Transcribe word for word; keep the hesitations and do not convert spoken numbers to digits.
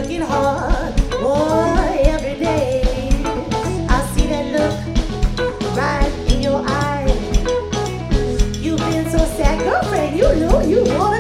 working hard, boy, every day. I see that look right in your eye. You've been so sad, girlfriend. You know you want